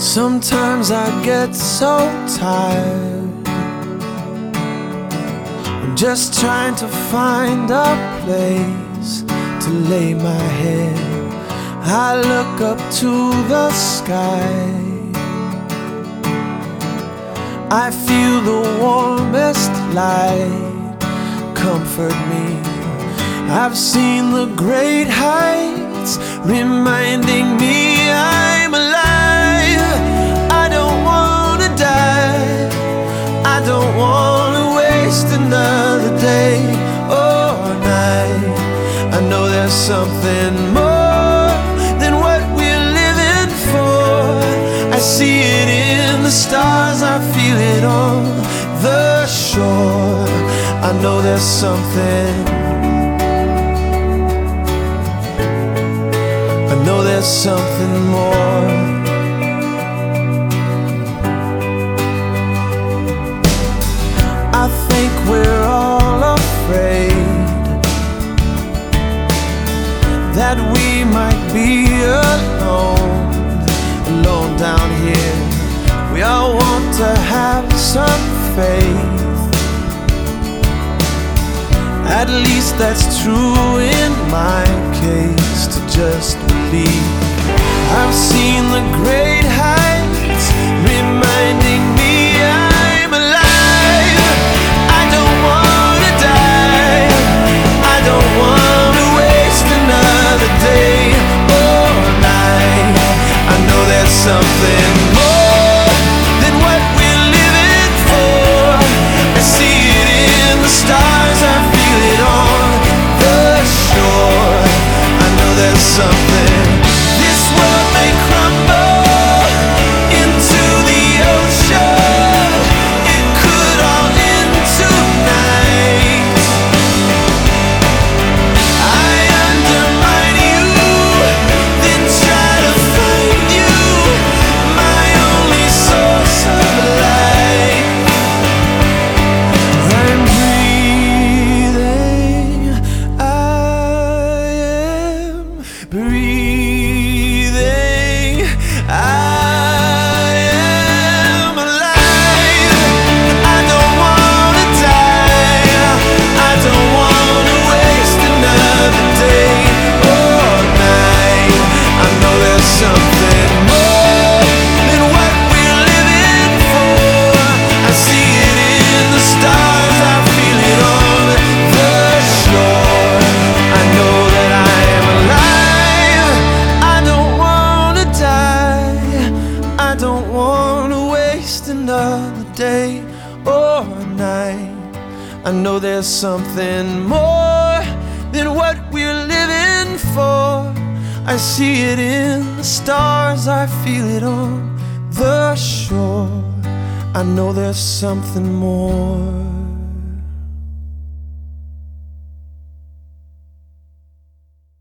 Sometimes I get so tired. I'm just trying to find a place to lay my head. I look up to the sky. I feel the warmest light comfort me. I've seen the great heights reminding me I'm alive. I don't wanna die. I don't wanna waste another day or night. I know there's something more than what we're living for. I see it in the stars, I feel it on the shore. I know there's something. I know there's something more. I think we're all afraid that we might be alone down here. We all want to have some faith. At least that's true in my case, to just believe. I've seen the great heights reminding me I'm alive. I don't wanna die. I don't wanna waste another day or night. I know there's something more than what we're living for. I see it in the stars, I feel it on the shore. I know there's something. This world may crumble into the ocean. It could all end tonight. I undermine you, then try to find you, my only source of light. I'm breathing, I am breathing, I am alive. I don't wanna die. I don't wanna waste another day or night. I know there's something more than what we're living for. I see it in the stars, I feel it on the shore. I know that I am alive. I don't wanna die. I don't wanna waste another day or night. I know there's something more than what we're living for. I see it in the stars, I feel it on the shore. I know there's something more.